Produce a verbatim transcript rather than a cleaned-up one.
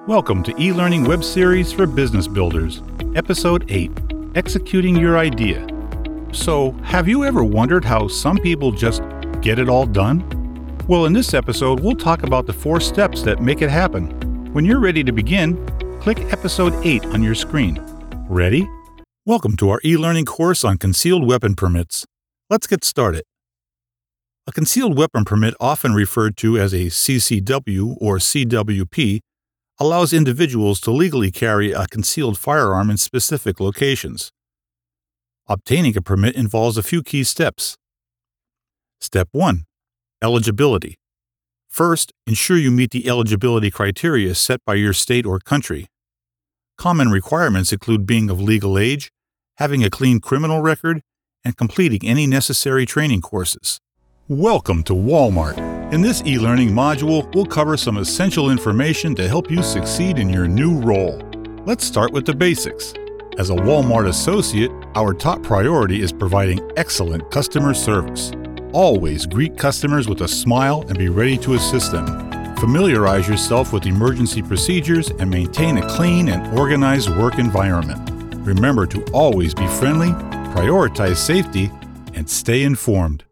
Welcome to e-learning web series for business builders, episode eight, Executing Your Idea. So, have you ever wondered how some people just get it all done? Well, in this episode, we'll talk about the four steps that make it happen. When you're ready to begin, click episode eight on your screen. Ready? Welcome to our e-learning course on concealed weapon permits. Let's get started. A concealed weapon permit, often referred to as a C C W or C W P, allows individuals to legally carry a concealed firearm in specific locations. Obtaining a permit involves a few key steps. Step one. Eligibility. First, ensure you meet the eligibility criteria set by your state or country. Common requirements include being of legal age, having a clean criminal record, and completing any necessary training courses. Welcome to Walmart. In this e-learning module, we'll cover some essential information to help you succeed in your new role. Let's start with the basics. As a Walmart associate, our top priority is providing excellent customer service. Always greet customers with a smile and be ready to assist them. Familiarize yourself with emergency procedures and maintain a clean and organized work environment. Remember to always be friendly, prioritize safety, and stay informed.